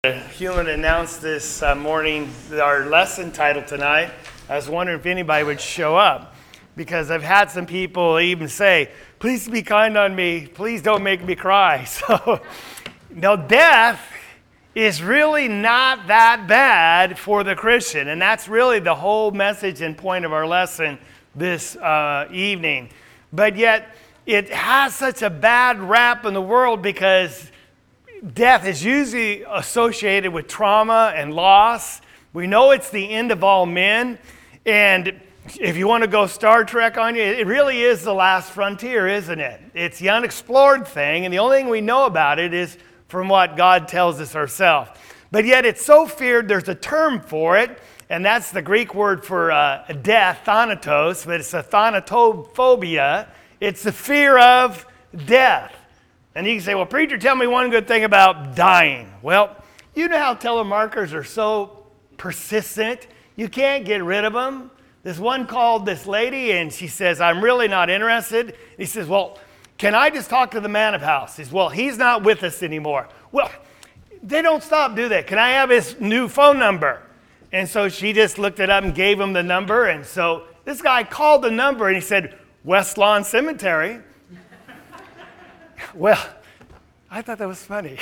Hewlin announced this morning our lesson title tonight. I was wondering if anybody would show up because I've had some people even say, please be kind on me, please don't make me cry. So, death is really not that bad for the Christian, and that's really the whole message and point of our lesson this evening. But yet, it has such a bad rap in the world because death is usually associated with trauma and loss. We know it's the end of all men. And if you want to go Star Trek on you, it really is the last frontier, isn't it? It's the unexplored thing, and the only thing we know about it is from what God tells us ourselves. But yet it's so feared, there's a term for it, and that's the Greek word for death, thanatos, but it's a thanatophobia. It's the fear of death. And you can say, well, preacher, tell me one good thing about dying. Well, you know how telemarketers are so persistent. You can't get rid of them. This one called this lady, and she says, I'm really not interested. He says, well, can I just talk to the man of house? He says, well, he's not with us anymore. Well, they don't stop, do they? Can I have his new phone number? And so she just looked it up and gave him the number. And so this guy called the number, and he said, West Lawn Cemetery. Well, I thought that was funny.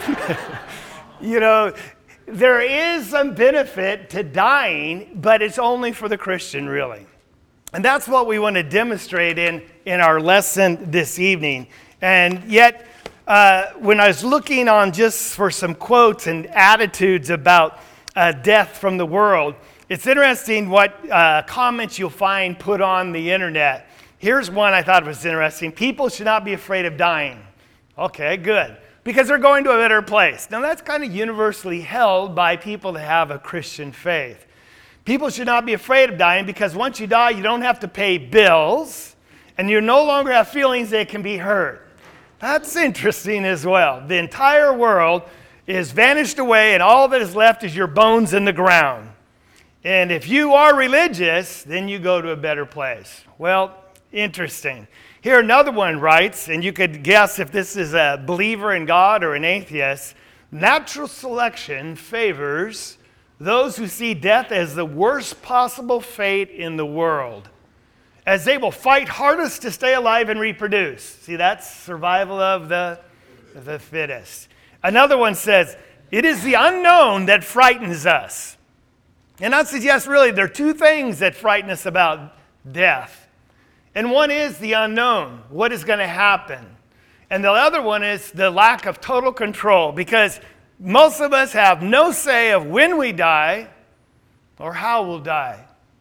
There is some benefit to dying, but it's only for the Christian, really. And that's what we want to demonstrate in our lesson this evening. And yet, when I was looking on just for some quotes and attitudes about death from the world, it's interesting what comments you'll find put on the internet. Here's one I thought was interesting. People should not be afraid of dying. Okay, good. Because they're going to a better place. Now, that's kind of universally held by people that have a Christian faith. People should not be afraid of dying because once you die, you don't have to pay bills, and you no longer have feelings that can be hurt. That's interesting as well. The entire world is vanished away, and all that is left is your bones in the ground. And if you are religious, then you go to a better place. Well, interesting. Here another one writes, and you could guess if this is a believer in God or an atheist, natural selection favors those who see death as the worst possible fate in the world, as they will fight hardest to stay alive and reproduce. See, that's survival of the fittest. Another one says, it is the unknown that frightens us. And that suggests really there are two things that frighten us about death. And one is the unknown, what is going to happen. And the other one is the lack of total control, because most of us have no say of when we die or how we'll die.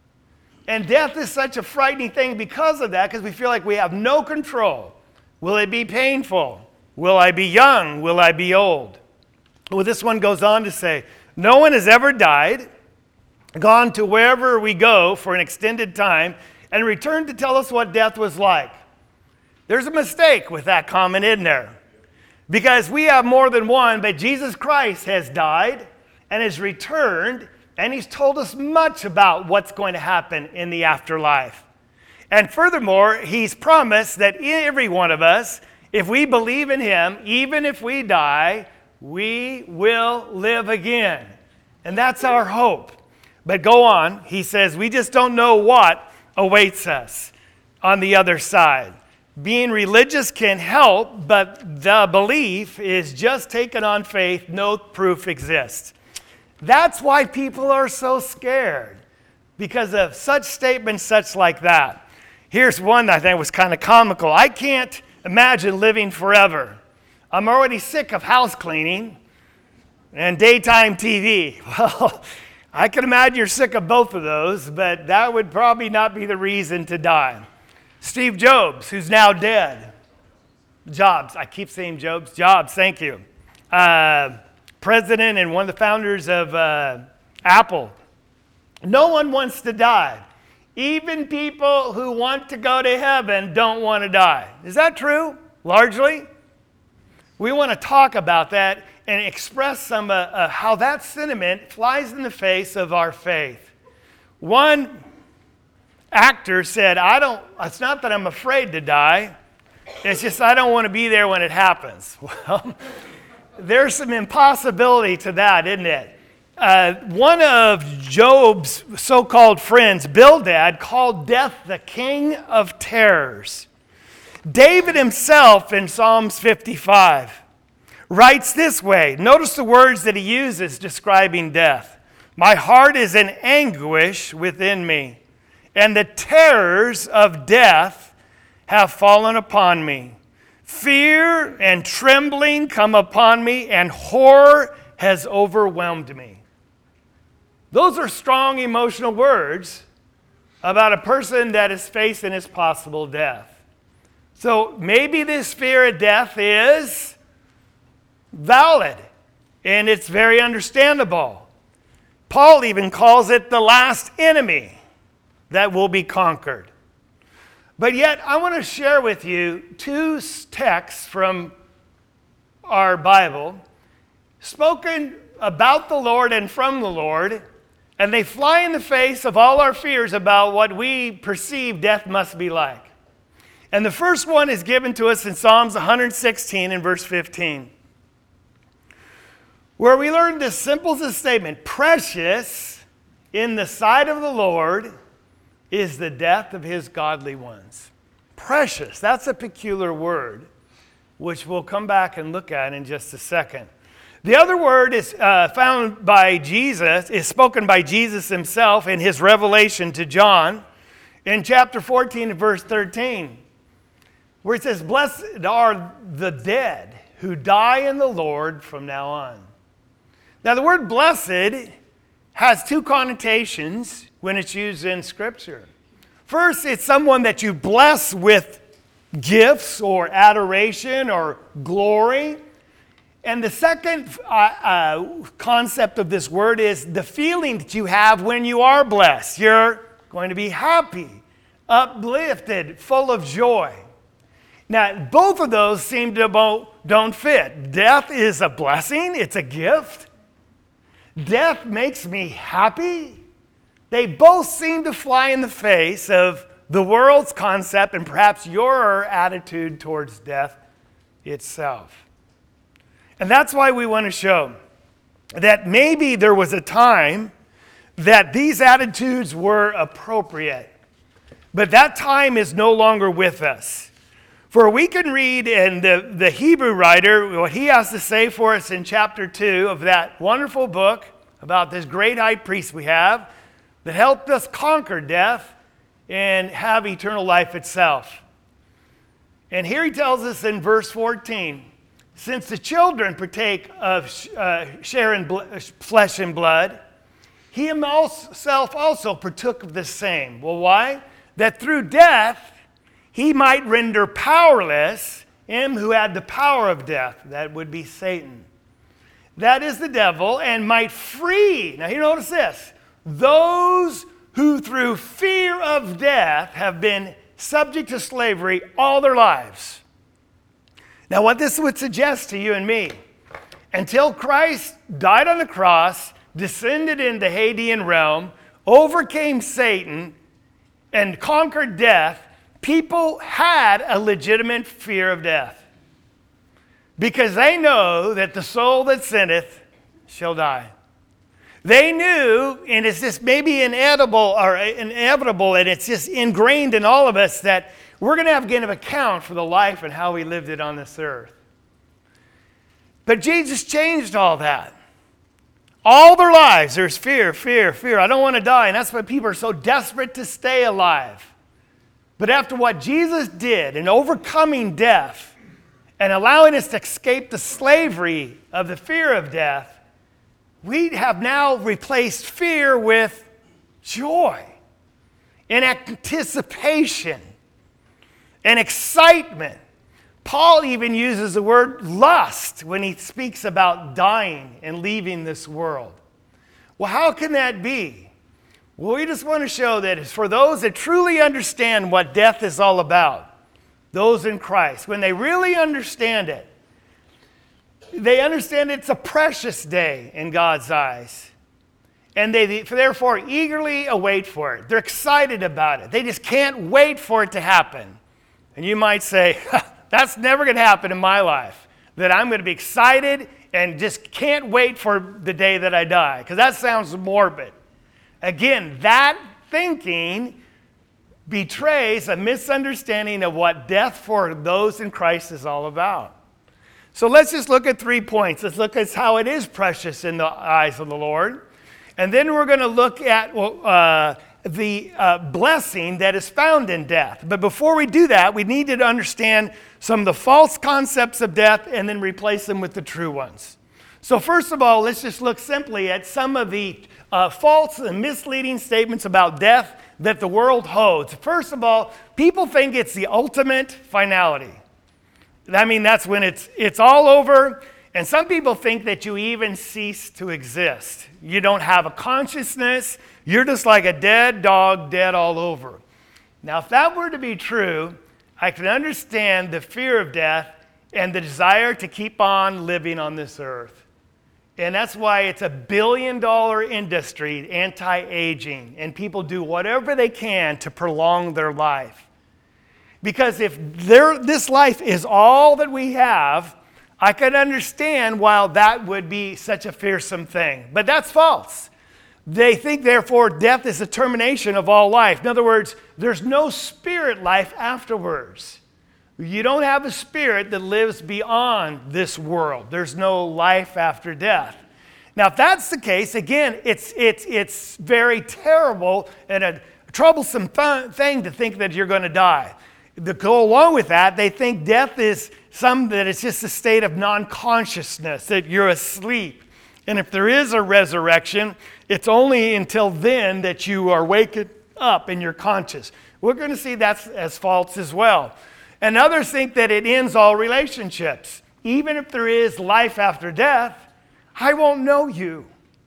And death is such a frightening thing because of that, because we feel like we have no control. Will it be painful? Will I be young? Will I be old? Well, this one goes on to say, no one has ever died, gone to wherever we go for an extended time, and returned to tell us what death was like. There's a mistake with that comment in there. Because we have more than one, but Jesus Christ has died and has returned, and he's told us much about what's going to happen in the afterlife. And furthermore, he's promised that every one of us, if we believe in him, even if we die, we will live again. And that's our hope. But go on, he says, we just don't know what awaits us on the other side. Being religious can help, but the belief is just taken on faith. No proof exists. That's why people are so scared, because of such statements such like that. Here's one I think was kind of comical. I can't imagine living forever. I'm already sick of house cleaning and daytime TV. Well, I can imagine you're sick of both of those, but that would probably not be the reason to die. Steve Jobs, who's now dead. Jobs, I keep saying Jobs. Jobs, thank you. President and one of the founders of Apple. No one wants to die. Even people who want to go to heaven don't want to die. Is that true? Largely? We want to talk about that and express some how that sentiment flies in the face of our faith. One actor said, it's not that I'm afraid to die, it's just I don't want to be there when it happens. Well, There's some impossibility to that, isn't it? One of Job's so-called friends, Bildad, called death the king of terrors. David himself in Psalms 55 writes this way. Notice the words that he uses describing death. My heart is in anguish within me, and the terrors of death have fallen upon me. Fear and trembling come upon me, and horror has overwhelmed me. Those are strong emotional words about a person that is facing his possible death. So maybe this fear of death is valid, and it's very understandable. Paul even calls it the last enemy that will be conquered. But yet, I want to share with you two texts from our Bible, spoken about the Lord and from the Lord, and they fly in the face of all our fears about what we perceive death must be like. And the first one is given to us in Psalms 116 and verse 15, where we learn this simple statement: precious in the sight of the Lord is the death of his godly ones. Precious, that's a peculiar word, which we'll come back and look at in just a second. The other word is found by Jesus, is spoken by Jesus himself in his revelation to John in chapter 14 and verse 13, where it says, blessed are the dead who die in the Lord from now on. Now the word blessed has two connotations when it's used in Scripture. First, it's someone that you bless with gifts or adoration or glory. And the second concept of this word is the feeling that you have when you are blessed. You're going to be happy, uplifted, full of joy. Now, both of those seem to don't fit. Death is a blessing. It's a gift. Death makes me happy. They both seem to fly in the face of the world's concept and perhaps your attitude towards death itself. And that's why we want to show that maybe there was a time that these attitudes were appropriate, but that time is no longer with us. For we can read in the Hebrew writer what he has to say for us in chapter 2 of that wonderful book about this great high priest we have that helped us conquer death and have eternal life itself. And here he tells us in verse 14, since the children partake of share in flesh and blood, he himself also partook of the same. Well, why? That through death he might render powerless him who had the power of death. That would be Satan. That is the devil, and might free, now you notice this, those who through fear of death have been subject to slavery all their lives. Now what this would suggest to you and me, until Christ died on the cross, descended into Hadean realm, overcame Satan, and conquered death, people had a legitimate fear of death. Because they know that the soul that sinneth shall die. They knew, and it's just maybe inevitable, and it's just ingrained in all of us, that we're going to have to give an account for the life and how we lived it on this earth. But Jesus changed all that. All their lives, there's fear, fear, fear. I don't want to die, and that's why people are so desperate to stay alive. But after what Jesus did in overcoming death and allowing us to escape the slavery of the fear of death, we have now replaced fear with joy and anticipation and excitement. Paul even uses the word lust when he speaks about dying and leaving this world. Well, how can that be? Well, we just want to show that it's for those that truly understand what death is all about, those in Christ. When they really understand it, they understand it's a precious day in God's eyes. And they therefore eagerly await for it. They're excited about it. They just can't wait for it to happen. And you might say, that's never going to happen in my life. That I'm going to be excited and just can't wait for the day that I die, because that sounds morbid. Again, that thinking betrays a misunderstanding of what death for those in Christ is all about. So let's just look at 3 points. Let's look at how it is precious in the eyes of the Lord. And then we're going to look at the blessing that is found in death. But before we do that, we need to understand some of the false concepts of death and then replace them with the true ones. So first of all, let's just look simply at some of the false and misleading statements about death that the world holds. First of all, people think it's the ultimate finality. I mean, that's when it's all over. And some people think that you even cease to exist. You don't have a consciousness. You're just like a dead dog, dead all over. Now, if that were to be true, I can understand the fear of death and the desire to keep on living on this earth. And that's why it's a billion-dollar industry, anti-aging, and people do whatever they can to prolong their life. Because if this life is all that we have, I can understand why that would be such a fearsome thing. But that's false. They think, therefore, death is the termination of all life. In other words, there's no spirit life afterwards. You don't have a spirit that lives beyond this world. There's no life after death. Now, if that's the case, again, it's very terrible and a troublesome thing to think that you're going to die. To go along with that, they think death is that it's just a state of non-consciousness, that you're asleep. And if there is a resurrection, it's only until then that you are waking up and you're conscious. We're going to see that's as false as well. And others think that it ends all relationships. Even if there is life after death, I won't know you.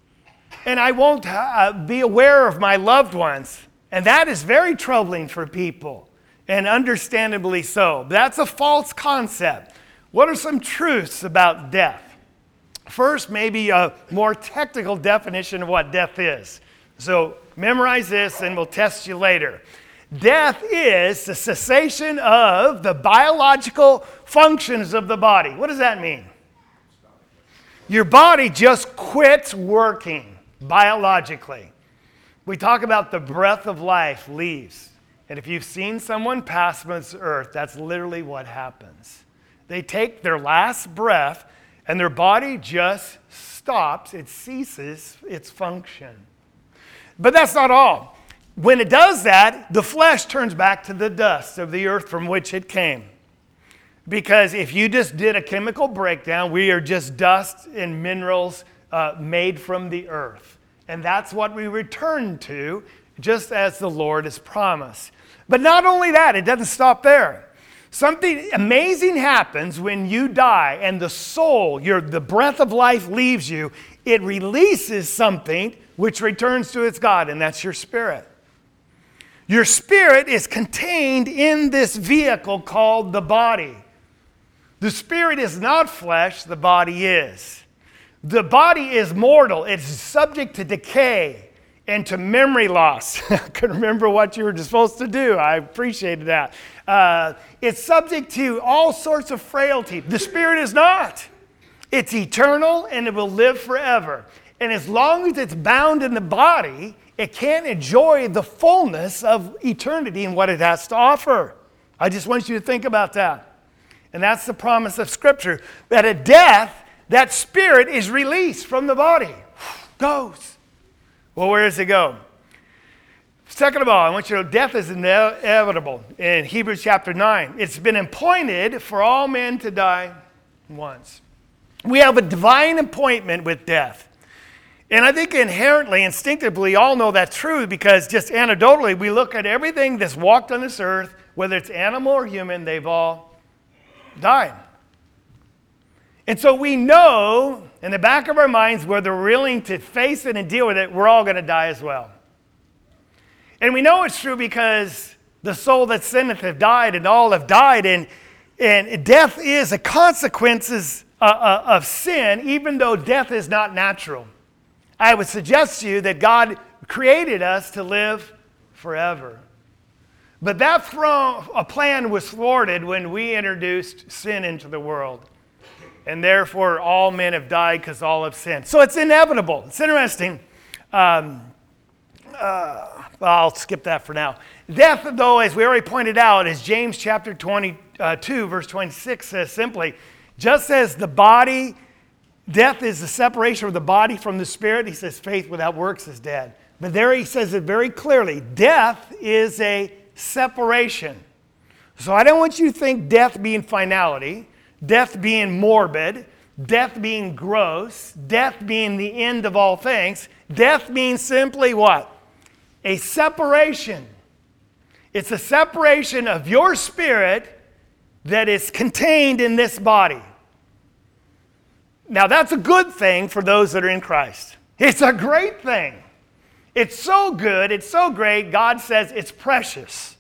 And I won't be aware of my loved ones. And that is very troubling for people. And understandably so. That's a false concept. What are some truths about death? First, maybe a more technical definition of what death is. So memorize this and we'll test you later. Death is the cessation of the biological functions of the body. What does that mean? Your body just quits working biologically. We talk about the breath of life leaves. And if you've seen someone pass from this earth, that's literally what happens. They take their last breath and their body just stops. It ceases its function. But that's not all. When it does that, the flesh turns back to the dust of the earth from which it came. Because if you just did a chemical breakdown, we are just dust and minerals made from the earth. And that's what we return to, just as the Lord has promised. But not only that, it doesn't stop there. Something amazing happens when you die and the soul, the breath of life leaves you. It releases something which returns to its God, and that's your spirit. Your spirit is contained in this vehicle called the body. The spirit is not flesh, the body is. The body is mortal. It's subject to decay and to memory loss. I couldn't remember what you were supposed to do. I appreciated that. It's subject to all sorts of frailty. The spirit is not. It's eternal and it will live forever. And as long as it's bound in the body, it can't enjoy the fullness of eternity and what it has to offer. I just want you to think about that. And that's the promise of Scripture, that at death, that spirit is released from the body. Goes. Well, where does it go? Second of all, I want you to know death is inevitable. In Hebrews chapter 9, it's been appointed for all men to die once. We have a divine appointment with death. And I think inherently, instinctively, all know that's true because just anecdotally, we look at everything that's walked on this earth, whether it's animal or human, they've all died. And so we know in the back of our minds, whether we're willing to face it and deal with it, we're all going to die as well. And we know it's true because the soul that sinneth have died, and all have died, and death is a consequence of sin, even though death is not natural. I would suggest to you that God created us to live forever. But that plan was thwarted when we introduced sin into the world. and therefore all men have died because all have sinned. So it's inevitable. It's interesting. I'll skip that for now. Death, though, as we already pointed out, as James chapter 22, verse 26 says simply, just as the body, death is the separation of the body from the spirit, he says faith without works is dead. But there he says it very clearly, death is a separation. So I don't want you to think death being finality, death being morbid, death being gross, death being the end of all things. Death means simply what? A separation. It's a separation of your spirit that is contained in this body. Now that's a good thing for those that are in Christ. It's a great thing. It's so good, it's so great, God says it's precious.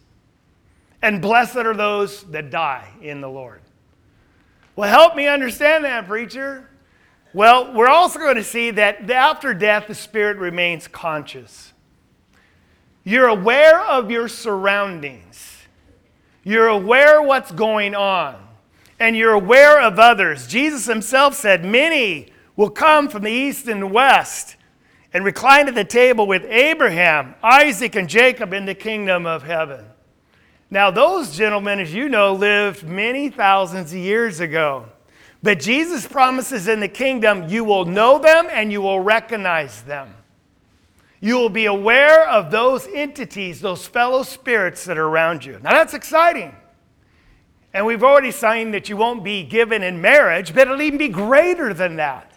And blessed are those that die in the Lord. Well, help me understand that, preacher. Well, we're also going to see that after death, the spirit remains conscious. You're aware of your surroundings. You're aware what's going on. And you're aware of others. Jesus himself said, many will come from the east and west and recline at the table with Abraham, Isaac, and Jacob in the kingdom of heaven. Now, those gentlemen, as you know, lived many thousands of years ago. But Jesus promises in the kingdom, you will know them and you will recognize them. You will be aware of those entities, those fellow spirits that are around you. Now, that's exciting. And we've already seen that you won't be given in marriage, but it'll even be greater than that.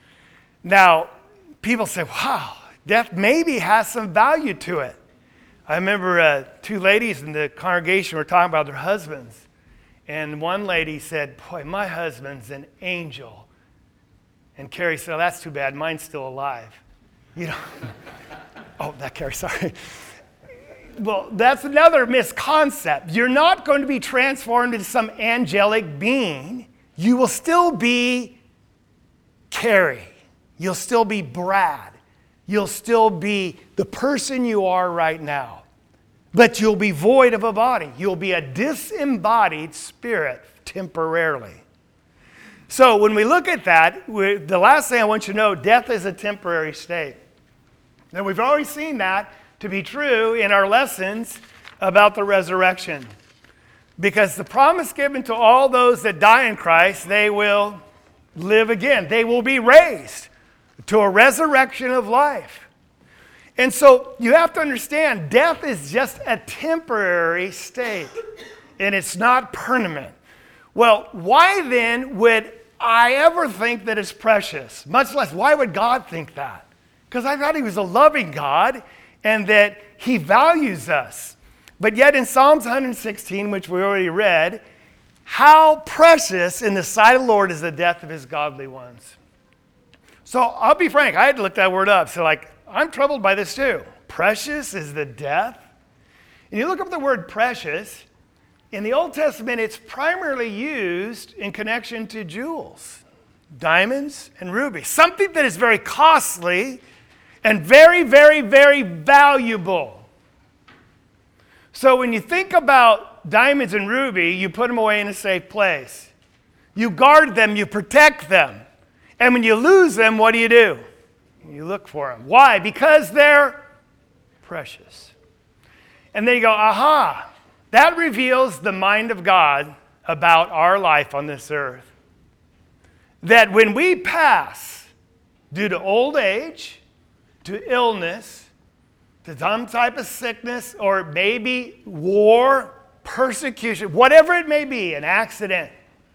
Now, people say, wow, death maybe has some value to it. I remember two ladies in the congregation were talking about their husbands. And one lady said, boy, my husband's an angel. And Carrie said, oh, that's too bad. Mine's still alive. You know. Oh, that Carrie, sorry. Well, that's another misconcept. You're not going to be transformed into some angelic being. You will still be Carrie. You'll still be Brad. You'll still be the person you are right now. But you'll be void of a body. You'll be a disembodied spirit temporarily. So when we look at that, the last thing I want you to know, death is a temporary state. And we've already seen that to be true in our lessons about the resurrection. Because the promise given to all those that die in Christ, they will live again. They will be raised to a resurrection of life. And so you have to understand, death is just a temporary state, and it's not permanent. Well, why then would I ever think that it's precious? Much less, why would God think that? Because I thought he was a loving God and that he values us. But yet in Psalms 116, which we already read, how precious in the sight of the Lord is the death of his godly ones. So I'll be frank, I had to look that word up. So I'm troubled by this too. Precious is the death. And you look up the word precious, in the Old Testament, it's primarily used in connection to jewels, diamonds and rubies. Something that is very costly and very, very, very valuable. So when you think about diamonds and ruby, you put them away in a safe place. You guard them, you protect them. And when you lose them, what do? You look for them. Why? Because they're precious. And then you go, aha, that reveals the mind of God about our life on this earth. That when we pass, due to old age, to illness, to some type of sickness, or maybe war, persecution, whatever it may be, an accident,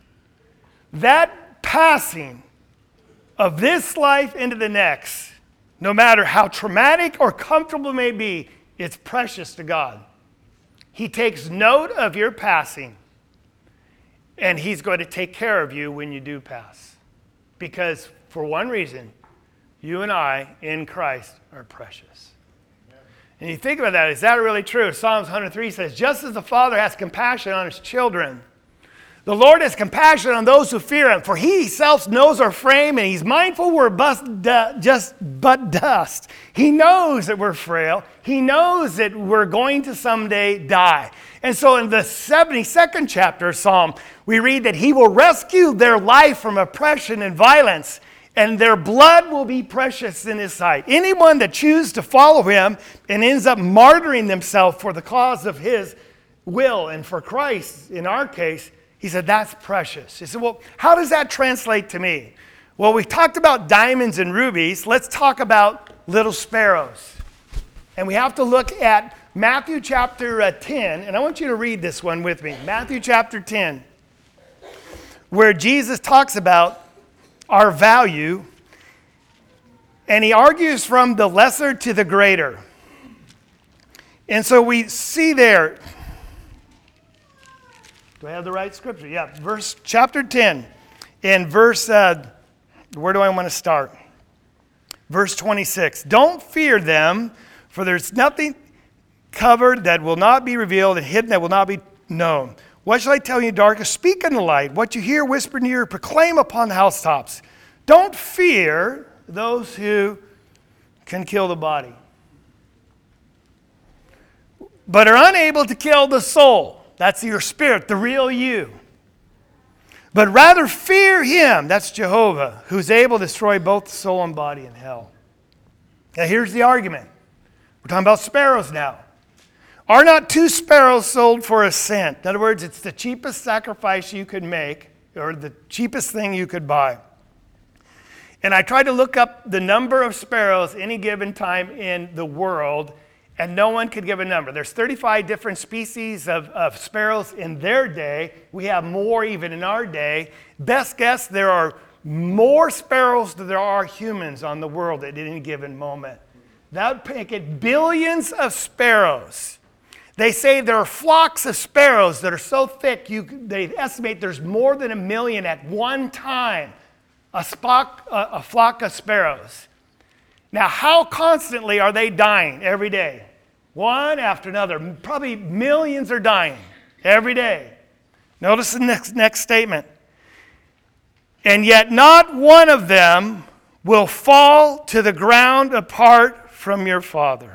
that passing of this life into the next, no matter how traumatic or comfortable it may be, it's precious to God. He takes note of your passing, and he's going to take care of you when you do pass. Because for one reason, you and I in Christ are precious. And you think about that, is that really true? Psalms 103 says, just as the Father has compassion on his children, The Lord has compassion on those who fear him, for he himself knows our frame, and he's mindful we're just but dust. He knows that we're frail. He knows that we're going to someday die. And so in the 72nd chapter of Psalm, we read that he will rescue their life from oppression and violence, and their blood will be precious in his sight. Anyone that chooses to follow him and ends up martyring themselves for the cause of his will and for Christ, in our case, he said, that's precious. He said, well, how does that translate to me? Well, we talked about diamonds and rubies. Let's talk about little sparrows. And we have to look at Matthew chapter 10. And I want you to read this one with me. Matthew chapter 10, where Jesus talks about our value. And he argues from the lesser to the greater. And so we see there. Do I have the right scripture? Yeah, chapter 10, and verse, where do I want to start? Verse 26. Don't fear them, for there's nothing covered that will not be revealed, and hidden that will not be known. What shall I tell you, darkness? Speak in the light. What you hear whispered in your ear, proclaim upon the housetops. Don't fear those who can kill the body, but are unable to kill the soul. That's your spirit, the real you. But rather fear him, that's Jehovah, who's able to destroy both soul and body in hell. Now here's the argument. We're talking about sparrows now. Are not 2 sparrows sold for a cent? In other words, it's the cheapest sacrifice you could make, or the cheapest thing you could buy. And I tried to look up the number of sparrows any given time in the world, and no one could give a number. There's 35 different species of sparrows in their day. We have more even in our day. Best guess, there are more sparrows than there are humans on the world at any given moment. That would make it billions of sparrows. They say there are flocks of sparrows that are so thick, they estimate there's more than 1 million at one time, a flock of sparrows. Now, how constantly are they dying every day? One after another. Probably millions are dying every day. Notice the next statement. And yet not one of them will fall to the ground apart from your Father.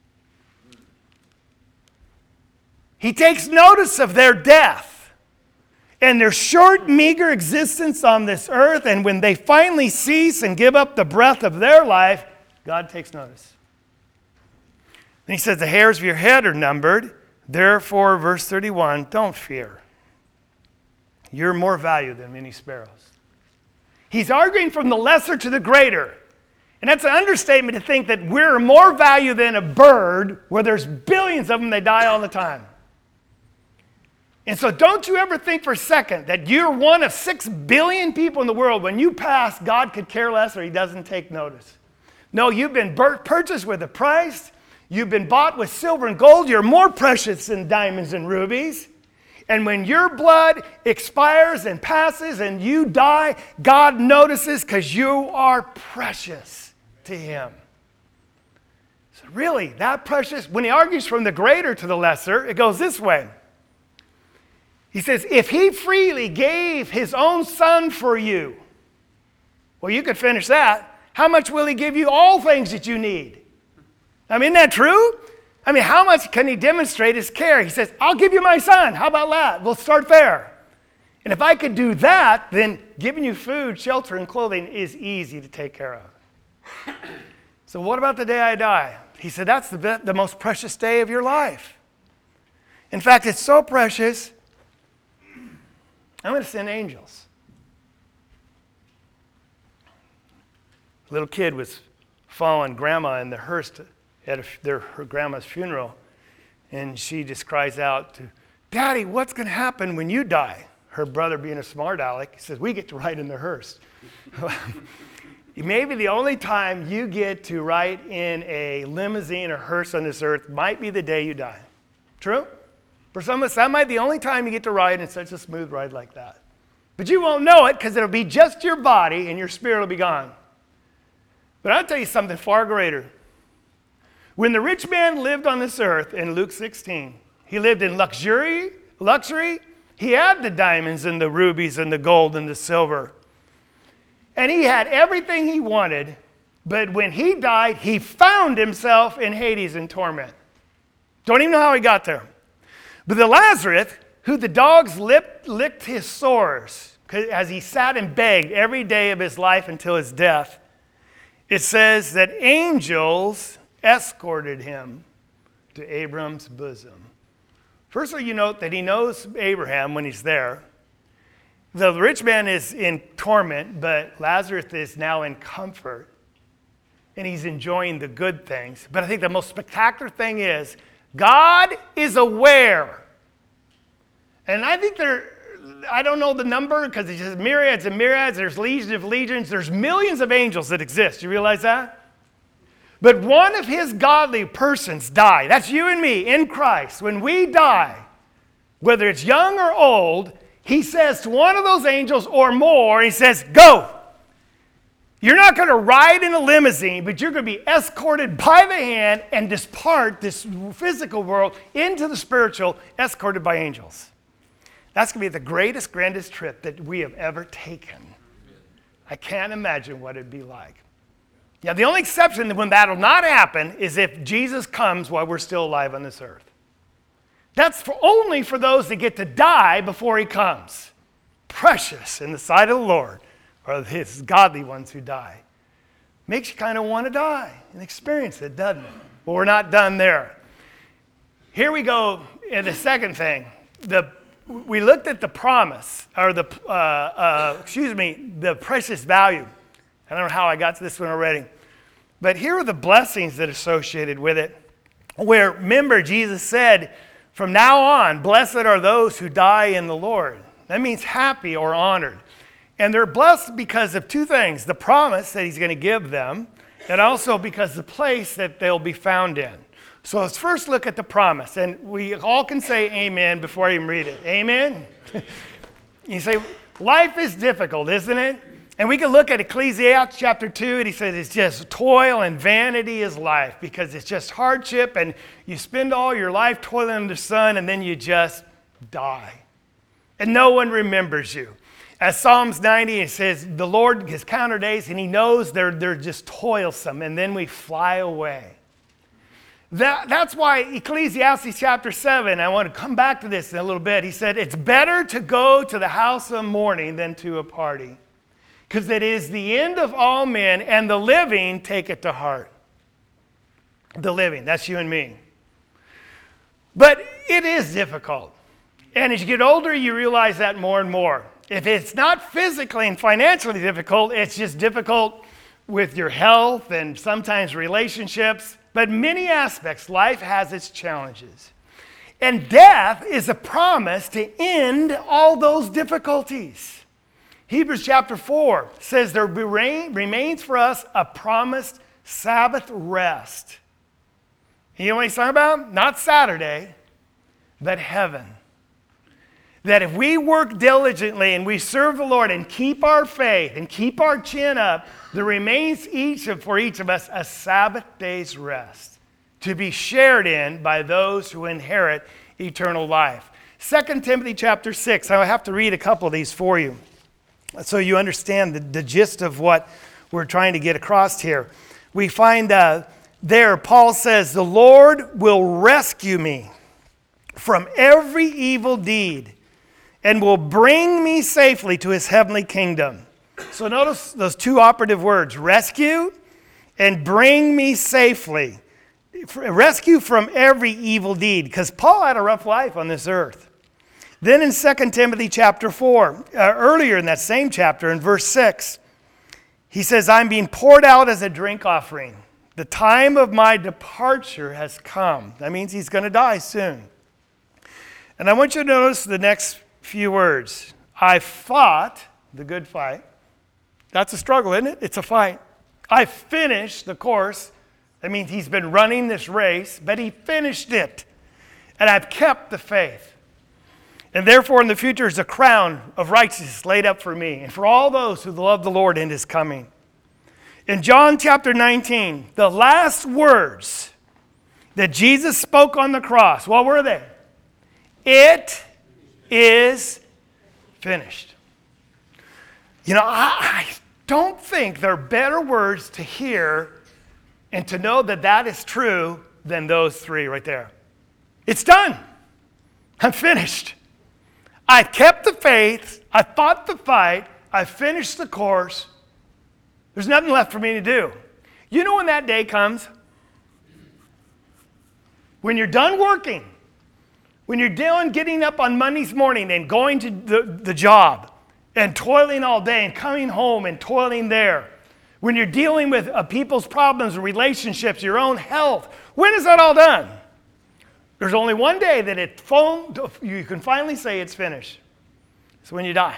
He takes notice of their death and their short, meager existence on this earth. And when they finally cease and give up the breath of their life, God takes notice. And he says, the hairs of your head are numbered. Therefore, verse 31, don't fear. You're more valuable than many sparrows. He's arguing from the lesser to the greater. And that's an understatement to think that we're more value than a bird where there's billions of them, they die all the time. And so don't you ever think for a second that you're one of 6 billion people in the world. When you pass, God could care less or he doesn't take notice. No, you've been purchased with a price. You've been bought with silver and gold. You're more precious than diamonds and rubies. And when your blood expires and passes and you die, God notices because you are precious to him. So really, that precious, when he argues from the greater to the lesser, it goes this way. He says, if he freely gave his own son for you, well, you could finish that. How much will he give you all things that you need? I mean, isn't that true? I mean, how much can he demonstrate his care? He says, I'll give you my son. How about that? We'll start there. And if I could do that, then giving you food, shelter, and clothing is easy to take care of. So what about the day I die? He said, that's the most precious day of your life. In fact, it's so precious, I'm going to send angels. A little kid was following grandma in the hearse at her grandma's funeral, and she just cries out to, Daddy, what's going to happen when you die? Her brother, being a smart aleck, says, we get to ride in the hearse. Maybe the only time you get to ride in a limousine or hearse on this earth might be the day you die. True? For some of us, that might be the only time you get to ride in such a smooth ride like that. But you won't know it because it'll be just your body and your spirit will be gone. But I'll tell you something far greater. When the rich man lived on this earth in Luke 16, he lived in luxury. He had the diamonds and the rubies and the gold and the silver. And he had everything he wanted, but when he died, he found himself in Hades in torment. Don't even know how he got there. But the Lazarus, who the dogs licked his sores, as he sat and begged every day of his life until his death, it says that angels escorted him to Abram's bosom. First of all, you note that he knows Abraham when he's there. The rich man is in torment, but Lazarus is now in comfort, and he's enjoying the good things. But I think the most spectacular thing is God is aware. And I think I don't know the number because it's just myriads and myriads. There's legions of legions. There's millions of angels that exist. You realize that? But one of his godly persons die. That's you and me in Christ. When we die, whether it's young or old, he says to one of those angels or more, he says, go. You're not going to ride in a limousine, but you're going to be escorted by the hand and depart this physical world into the spiritual, escorted by angels. That's going to be the greatest, grandest trip that we have ever taken. I can't imagine what it'd be like. Yeah, the only exception when that'll not happen is if Jesus comes while we're still alive on this earth. That's only for those that get to die before he comes. Precious in the sight of the Lord are his godly ones who die. Makes you kind of want to die and experience it, doesn't it? But we're not done there. Here we go in the second thing. We looked at the promise, or the precious value. I don't know how I got to this one already. But here are the blessings that are associated with it. Where, remember, Jesus said, from now on, blessed are those who die in the Lord. That means happy or honored. And they're blessed because of two things. The promise that he's going to give them, and also because the place that they'll be found in. So let's first look at the promise. And we all can say amen before I even read it. Amen? You say, life is difficult, isn't it? And we can look at Ecclesiastes chapter 2, and he says it's just toil and vanity is life because it's just hardship, and you spend all your life toiling under the sun, and then you just die. And no one remembers you. As Psalms 90, it says the Lord has counted days, and he knows they're just toilsome, and then we fly away. That's why Ecclesiastes chapter 7, I want to come back to this in a little bit. He said, it's better to go to the house of mourning than to a party, because it is the end of all men, and the living take it to heart. The living, that's you and me. But it is difficult. And as you get older, you realize that more and more. If it's not physically and financially difficult, it's just difficult with your health and sometimes relationships. But many aspects, life has its challenges. And death is a promise to end all those difficulties. Hebrews chapter 4 says there remains for us a promised Sabbath rest. You know what he's talking about? Not Saturday, but heaven. That if we work diligently and we serve the Lord and keep our faith and keep our chin up, there remains for each of us a Sabbath day's rest to be shared in by those who inherit eternal life. 2 Timothy chapter 6. I have to read a couple of these for you so you understand the gist of what we're trying to get across here. We find there, Paul says, the Lord will rescue me from every evil deed and will bring me safely to his heavenly kingdom. So notice those two operative words, rescue and bring me safely. Rescue from every evil deed, because Paul had a rough life on this earth. Then in 2 Timothy chapter 4, earlier in that same chapter, in verse 6, he says, I'm being poured out as a drink offering. The time of my departure has come. That means he's going to die soon. And I want you to notice the next few words. I fought the good fight. That's a struggle, isn't it? It's a fight. I finished the course. That means he's been running this race, but he finished it. And I've kept the faith. And therefore in the future is a crown of righteousness laid up for me and for all those who love the Lord in his coming. In John chapter 19, the last words that Jesus spoke on the cross, what were they? It is finished. You know, I don't think there are better words to hear and to know that that is true than those three right there. It's done. I'm finished. I kept the faith. I fought the fight. I finished the course. There's nothing left for me to do. You know when that day comes? When you're done working, when you're done getting up on Monday morning and going to the job and toiling all day and coming home and toiling there, when you're dealing with people's problems, relationships, your own health, when is that all done? There's only one day that you can finally say it's finished. It's when you die.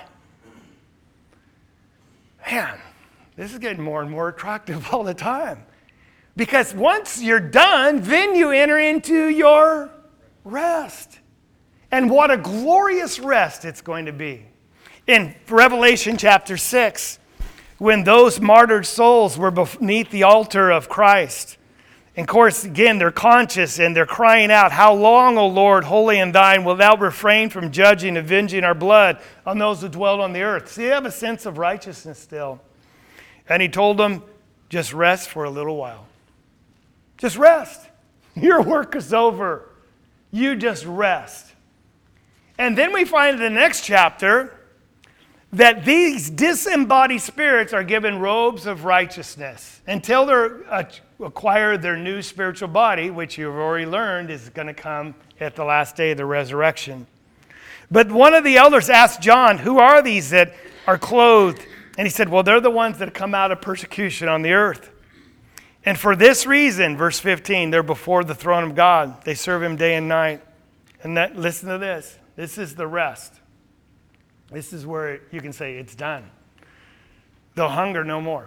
Man, this is getting more and more attractive all the time. Because once you're done, then you enter into your rest. And what a glorious rest it's going to be. In Revelation chapter 6, when those martyred souls were beneath the altar of Christ, and of course, again, they're conscious and they're crying out, "How long, O Lord, holy and thine, wilt thou refrain from judging, avenging our blood on those who dwell on the earth?" See, they have a sense of righteousness still. And he told them, just rest for a little while. Just rest. Your work is over. You just rest. And then we find in the next chapter that these disembodied spirits are given robes of righteousness until they acquire their new spiritual body, which you've already learned is going to come at the last day of the resurrection. But one of the elders asked John, "Who are these that are clothed?" And he said, "Well, they're the ones that come out of persecution on the earth. And for this reason," verse 15, "they're before the throne of God. They serve him day and night." And listen to this. This is the rest. This is where you can say it's done. They'll hunger no more.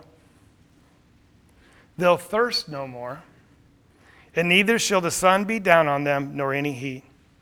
They'll thirst no more. And neither shall the sun beat down on them, nor any heat.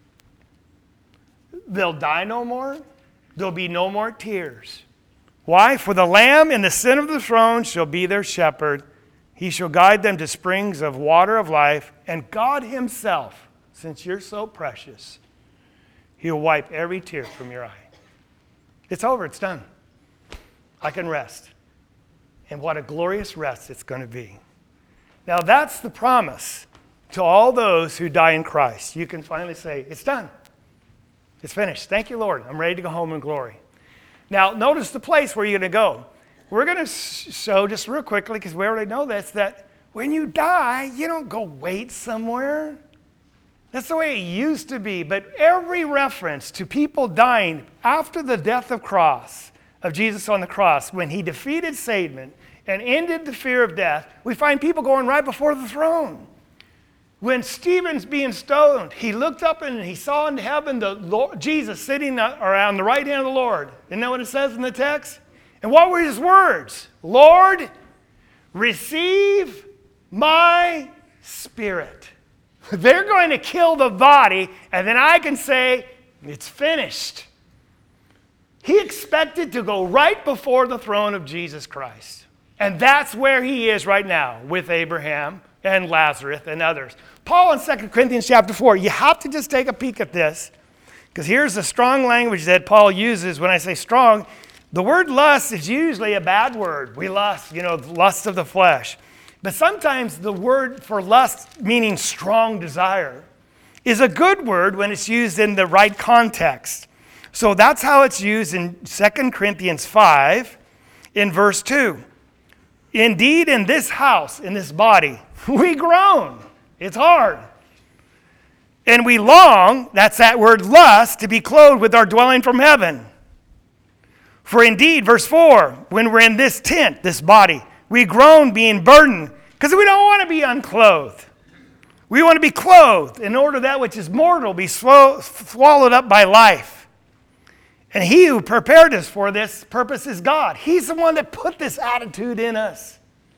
They'll die no more. There'll be no more tears. Why? For the Lamb in the center of the throne shall be their shepherd. He shall guide them to springs of water of life. And God himself, since you're so precious, he'll wipe every tear from your eye. It's over. It's done. I can rest. And what a glorious rest it's going to be. Now that's the promise to all those who die in Christ. You can finally say, it's done. It's finished. Thank you, Lord. I'm ready to go home in glory. Now notice the place where you're going to go. We're going to show just real quickly, because we already know this, that when you die, you don't go wait somewhere. That's the way it used to be. But every reference to people dying after the death of Jesus on the cross, when he defeated Satan and ended the fear of death, we find people going right before the throne. When Stephen's being stoned, he looked up and he saw in heaven the Lord, Jesus sitting around the right hand of the Lord. Isn't that what it says in the text? And what were his words? "Lord, receive my spirit." They're going to kill the body, and then I can say, it's finished. He expected to go right before the throne of Jesus Christ. And that's where he is right now with Abraham and Lazarus and others. Paul in 2 Corinthians chapter 4, you have to just take a peek at this, because here's the strong language that Paul uses. When I say strong, the word lust is usually a bad word. We lust, lust of the flesh. But sometimes the word for lust, meaning strong desire, is a good word when it's used in the right context. So that's how it's used in 2 Corinthians 5 in verse 2. "Indeed, in this house, in this body, we groan." It's hard. "And we long," that's that word lust, "to be clothed with our dwelling from heaven. For indeed," verse 4, "when we're in this tent, this body, we groan being burdened," because we don't want to be unclothed. We want to be clothed in order that which is mortal be swallowed up by life. And he who prepared us for this purpose is God. He's the one that put this attitude in us.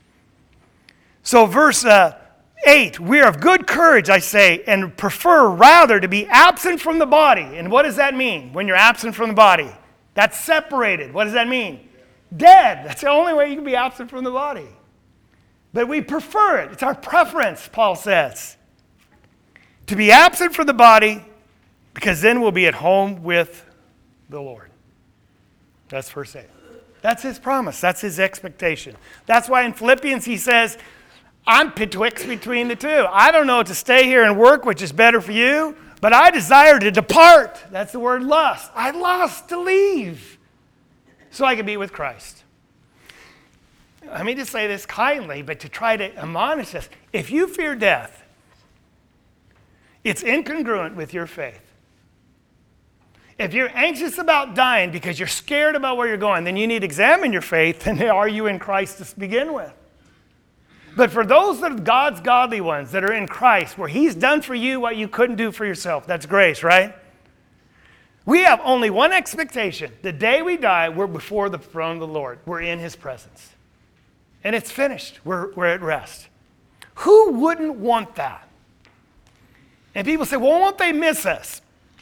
So verse 8, "We are of good courage, I say, and prefer rather to be absent from the body." And what does that mean when you're absent from the body? That's separated. What does that mean? Dead. That's the only way you can be absent from the body. But we prefer it. It's our preference, Paul says, to be absent from the body, because then we'll be at home with the Lord. That's verse 8. That's his promise. That's his expectation. That's why in Philippians he says, I'm betwixt between the two. I don't know to stay here and work, which is better for you, but I desire to depart. That's the word lust. I lust to leave so I can be with Christ. Let me just say this kindly, but to try to admonish us. If you fear death, it's incongruent with your faith. If you're anxious about dying because you're scared about where you're going, then you need to examine your faith, and are you in Christ to begin with? But for those that are God's godly ones that are in Christ, where he's done for you what you couldn't do for yourself, that's grace, right? We have only one expectation. The day we die, we're before the throne of the Lord. We're in his presence. And it's finished. We're at rest. Who wouldn't want that? And people say, well, won't they miss us?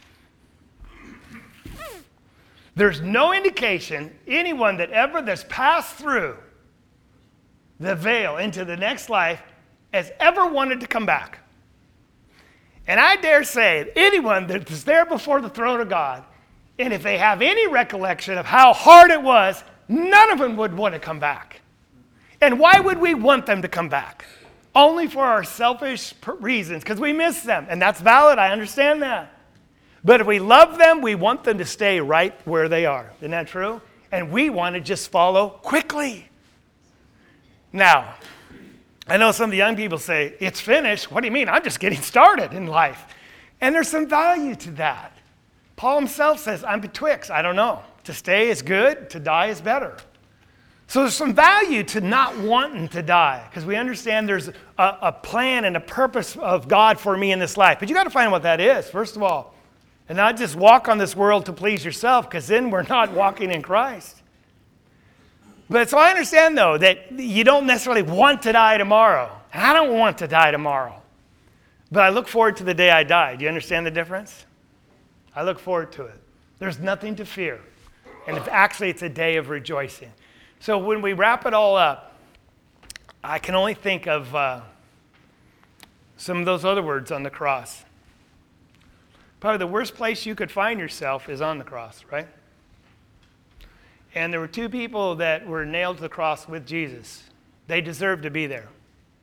There's no indication anyone that's passed through the veil into the next life has ever wanted to come back. And I dare say anyone that is there before the throne of God, and if they have any recollection of how hard it was, none of them would want to come back. And why would we want them to come back? Only for our selfish reasons, because we miss them. And that's valid, I understand that. But if we love them, we want them to stay right where they are. Isn't that true? And we want to just follow quickly. Now, I know some of the young people say, it's finished. What do you mean? I'm just getting started in life. And there's some value to that. Paul himself says, I'm betwixt. I don't know. To stay is good. To die is better. So there's some value to not wanting to die, because we understand there's a plan and a purpose of God for me in this life. But you got to find what that is, first of all. And not just walk on this world to please yourself, because then we're not walking in Christ. But so I understand, though, that you don't necessarily want to die tomorrow. And I don't want to die tomorrow. But I look forward to the day I die. Do you understand the difference? I look forward to it. There's nothing to fear. And actually, it's a day of rejoicing. So when we wrap it all up, I can only think of some of those other words on the cross. Probably the worst place you could find yourself is on the cross, right? And there were two people that were nailed to the cross with Jesus. They deserved to be there.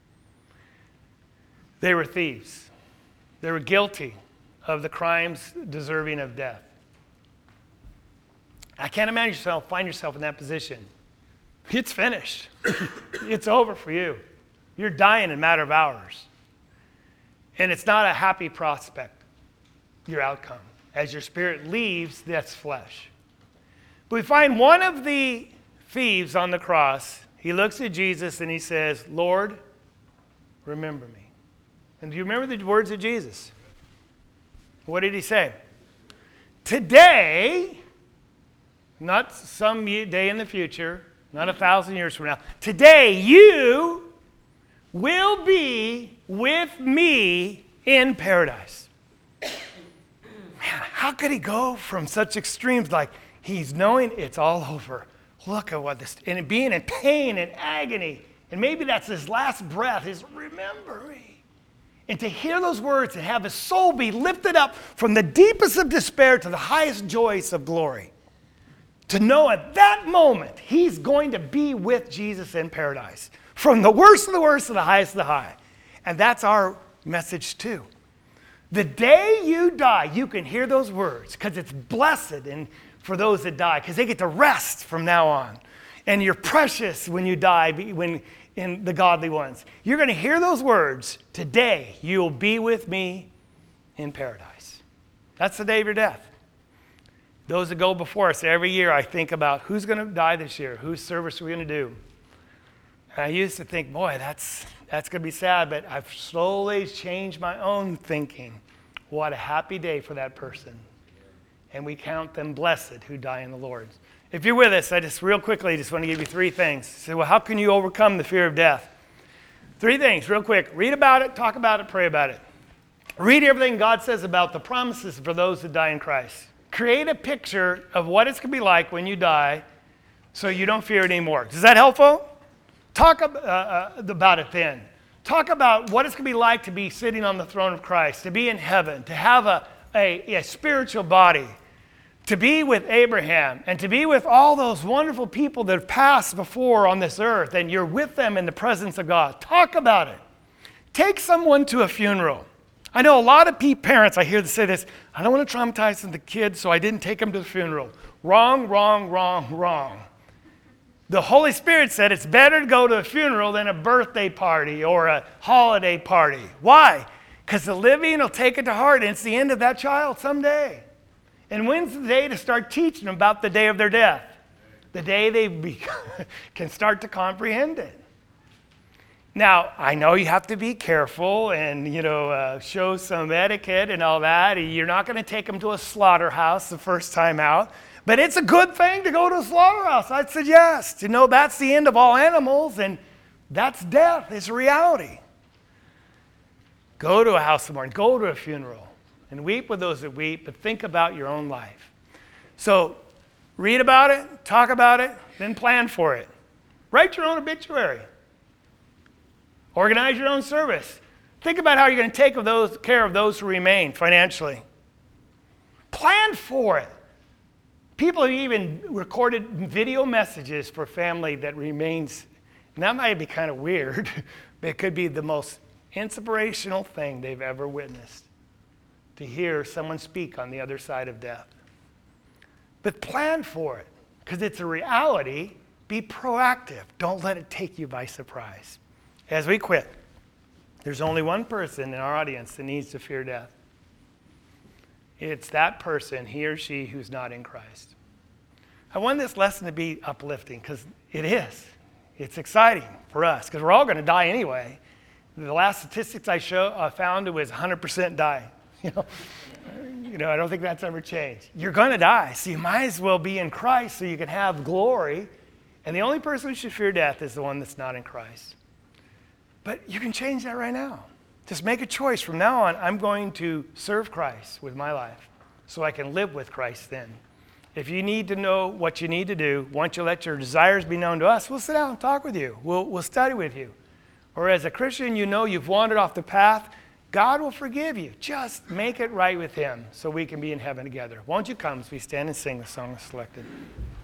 They were thieves. They were guilty of the crimes deserving of death. I can't imagine find yourself in that position. It's finished. It's over for you. You're dying in a matter of hours. And it's not a happy prospect, your outcome. As your spirit leaves, that's flesh. But we find one of the thieves on the cross. He looks at Jesus and he says, Lord, remember me. And do you remember the words of Jesus? What did he say? Today, not some day in the future, not 1,000 years from now. Today, you will be with me in paradise. Man, how could he go from such extremes like he's knowing it's all over? Look at what this, and being in pain and agony. And maybe that's his last breath is remember me. And to hear those words and have his soul be lifted up from the deepest of despair to the highest joys of glory. To know at that moment he's going to be with Jesus in paradise. From the worst of the worst to the highest of the high. And that's our message too. The day you die, you can hear those words because it's blessed and for those that die because they get to rest from now on. And you're precious when you die, when in the godly ones. You're going to hear those words. Today you'll be with me in paradise. That's the day of your death. Those that go before us, every year I think about who's going to die this year, whose service are we going to do. And I used to think, boy, that's going to be sad, but I've slowly changed my own thinking. What a happy day for that person. And we count them blessed who die in the Lord. If you're with us, I just real quickly just want to give you 3 things. So, well, how can you overcome the fear of death? 3 things, real quick. Read about it, talk about it, pray about it. Read everything God says about the promises for those that die in Christ. Create a picture of what it's going to be like when you die so you don't fear it anymore. Is that helpful? Talk about it then. Talk about what it's going to be like to be sitting on the throne of Christ, to be in heaven, to have a spiritual body, to be with Abraham and to be with all those wonderful people that have passed before on this earth, and you're with them in the presence of God. Talk about it. Take someone to a funeral. I know a lot of parents, I hear them say this, I don't want to traumatize the kids, so I didn't take them to the funeral. Wrong, wrong, wrong, wrong. The Holy Spirit said it's better to go to a funeral than a birthday party or a holiday party. Why? Because the living will take it to heart, and it's the end of that child someday. And when's the day to start teaching them about the day of their death? The day they can start to comprehend it. Now, I know you have to be careful and, show some etiquette and all that. You're not going to take them to a slaughterhouse the first time out. But it's a good thing to go to a slaughterhouse, I'd suggest. That's the end of all animals, and that's death. It's a reality. Go to a house of mourning. Go to a funeral. And weep with those that weep, but think about your own life. So read about it, talk about it, then plan for it. Write your own obituary. Organize your own service. Think about how you're going to take care of those who remain financially. Plan for it. People have even recorded video messages for family that remains, and that might be kind of weird, but it could be the most inspirational thing they've ever witnessed, to hear someone speak on the other side of death. But plan for it, because it's a reality. Be proactive. Don't let it take you by surprise. As we quit, there's only one person in our audience that needs to fear death. It's that person, he or she, who's not in Christ. I want this lesson to be uplifting, because it is. It's exciting for us, because we're all going to die anyway. The last statistics I found, it was 100% die. I don't think that's ever changed. You're going to die, so you might as well be in Christ so you can have glory. And the only person who should fear death is the one that's not in Christ. But you can change that right now. Just make a choice. From now on, I'm going to serve Christ with my life so I can live with Christ then. If you need to know what you need to do, once you let your desires be known to us, we'll sit down and talk with you. We'll study with you. Or as a Christian, you've wandered off the path, God will forgive you. Just make it right with him so we can be in heaven together. Won't you come as we stand and sing the song selected?